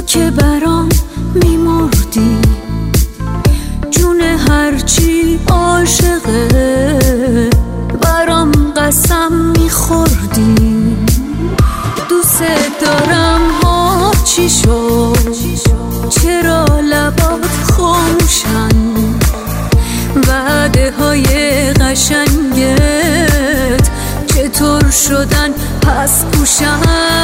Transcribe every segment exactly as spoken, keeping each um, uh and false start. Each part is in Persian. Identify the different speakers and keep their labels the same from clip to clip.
Speaker 1: که برام میمردی، جون هرچی عاشقه برام قسم میخوردی. دوست دارم ها چی شد، چرا لبات خاموشن، وعده های قشنگت چطور شدن پس پوشن.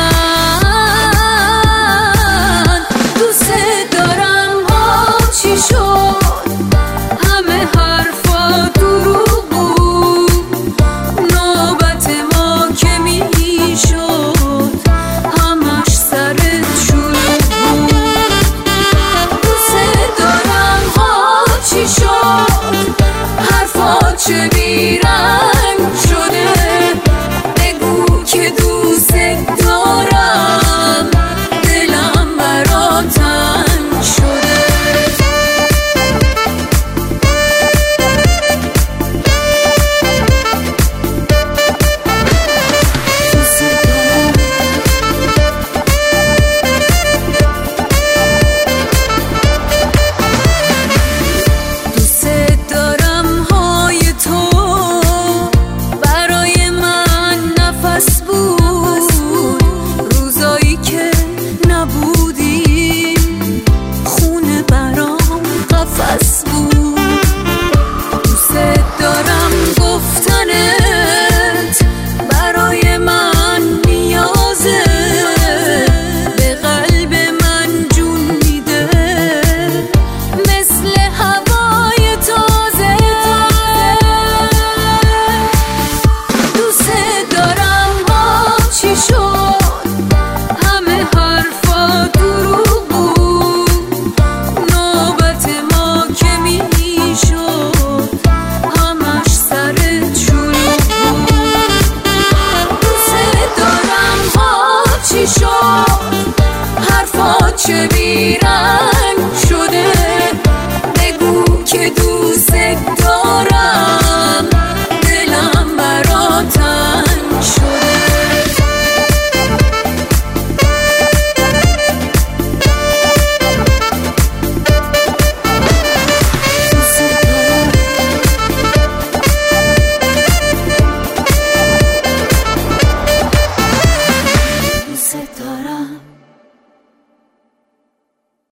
Speaker 1: دوست دارم ها چی شد، همه حرفا دروغ بود، نوبت ما که میشد همش سرت شروع بود. دوست دارم ها چی شد، حرفا چه بیرنگ شده، بگو که دوست دارم، دلم برات تنگ شده. دوست دارم های تو برای من نفس بود، روزایی که نبودی خونه برام قفس بود. دوست دارم گفتنت برای من نیازه، به قلب من جون میده مثل هوای تازه. دوست دارم ها چی شد، همه حرفا دروغ بود، نوبت ما که میشد همش سرت شروع بود. دوست دارم ها چی شد، حرفا چه بیرنگ